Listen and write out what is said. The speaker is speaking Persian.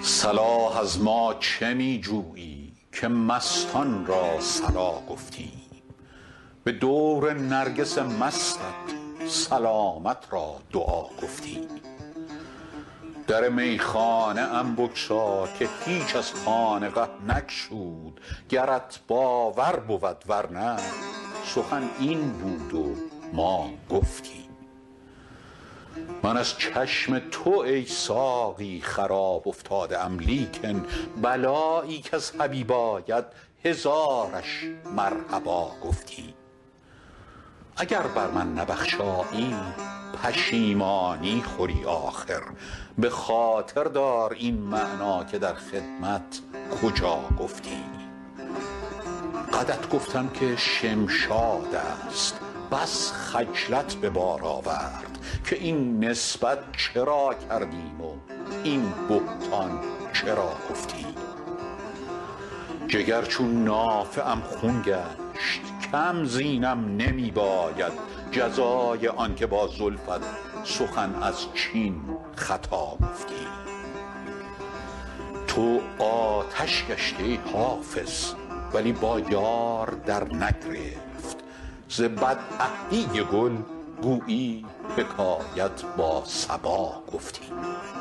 صلاح از ما چه می جویی که مستان را صلا گفتیم؟ به دور نرگس مستت سلامت را دعا گفتیم. در میخانه ام بگشا که هیچ از خانقه نگشود، گرت باور بود ورنه سخن این بود و ما گفتیم. من از چشم تو ای ساقی خراب افتاده ام، لیکن بلایی کز حبیب آید هزارش مرحبا گفتیم. اگر بر من نبخشایی پشیمانی خوری آخر، به خاطر دار این معنی که در خدمت کجا گفتیم. قدت گفتم که شمشاد است، بس خجلت به بار آورد که این نسبت چرا کردیم و این بهتان چرا گفتیم. جگر چون نافه ام خون گشت، کم زینم نمی باید جزای آن که با زلفت سخن از چین خطا گفتیم. تو آتش گشته ای حافظ ولی با یار در نگرفت، ز بدعهدی گل گویی حکایت با صبا گفتیم.